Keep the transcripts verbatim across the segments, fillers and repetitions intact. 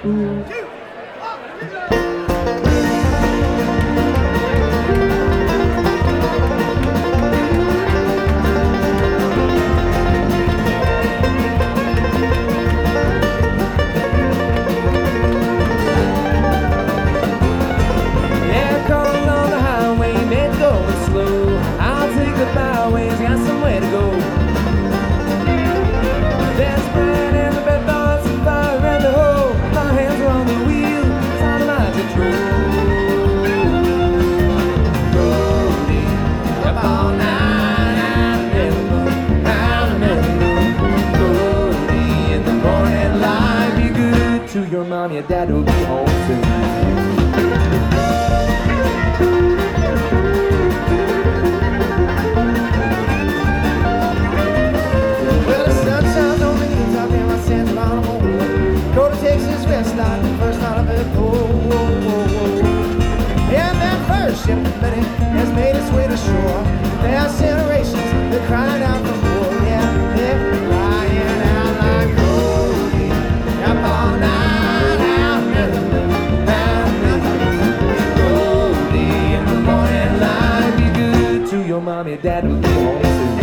Your mom, your dad will be home soon. Well, the sun shines on me, top in my Santa Monica home. Go to Texas, West Line, the first line of it. Oh, oh, oh, oh. And that first shipment has made its way to shore. There's generations, they're crying out for more. Yeah, they're crying out like Cody. Up all night. Your mom, your dad will be home soon.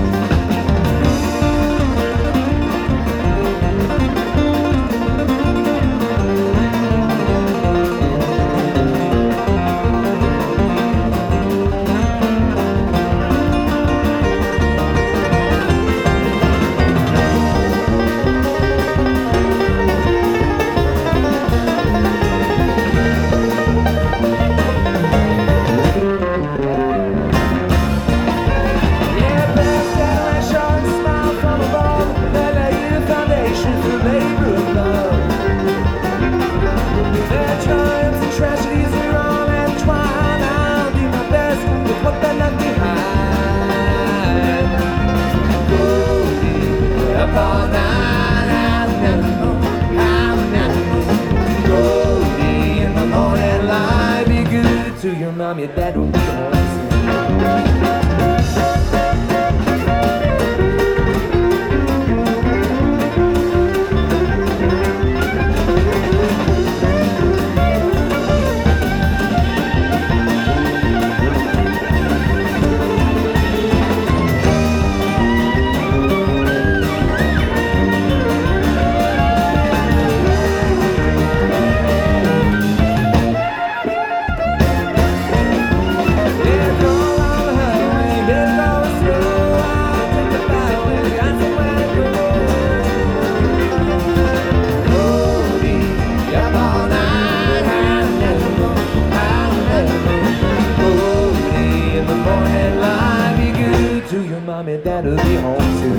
To your mom, your dad will be home soon. To your mom and dad will be home soon.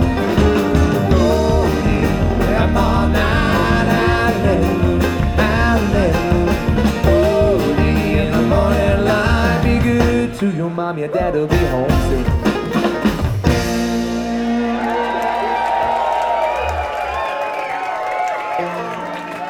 Goldie, up all night, hallelujah, hallelujah. Goldie, in the morning light, be good to your mom, your dad will be home soon.